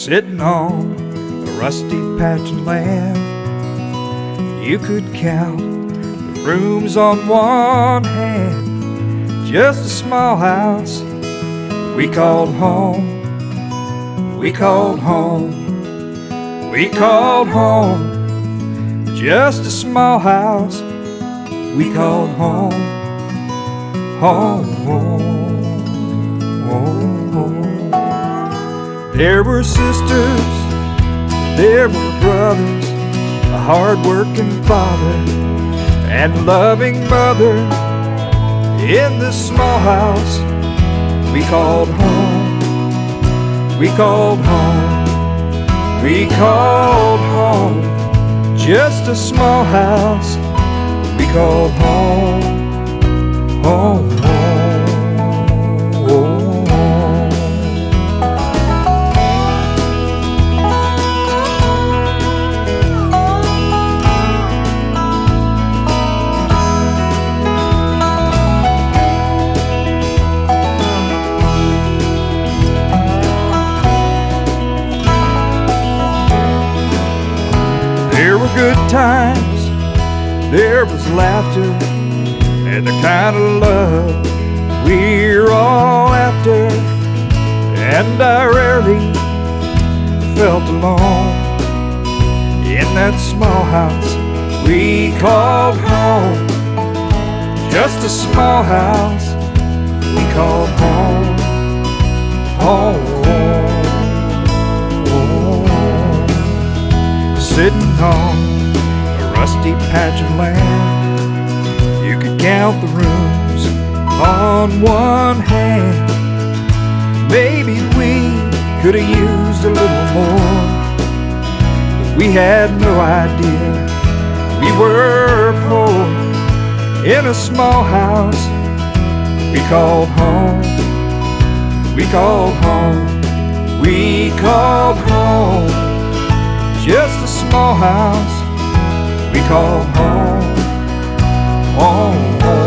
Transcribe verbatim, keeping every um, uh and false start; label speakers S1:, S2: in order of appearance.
S1: Sitting on a rusty patch of land, you could count the rooms on one hand. Just a small house we called home. We called home. We called home. Just a small house we called home. Home, home, home, home. There were sisters, there were brothers, a hard-working father and loving mother in this small house we called home. We called home. We called home. Just a small house we called home. Home, home, home. There were good times, there was laughter, and the kind of love we're all after. And I rarely felt alone in that small house we called home. Just a small house we called home. Home, home. Sitting on a rusty patch of land, you could count the rooms on one hand. Maybe we could have used a little more, but we had no idea we were poor in a small house we called home. We called home. We called home. Just a small house we called home. Home, home.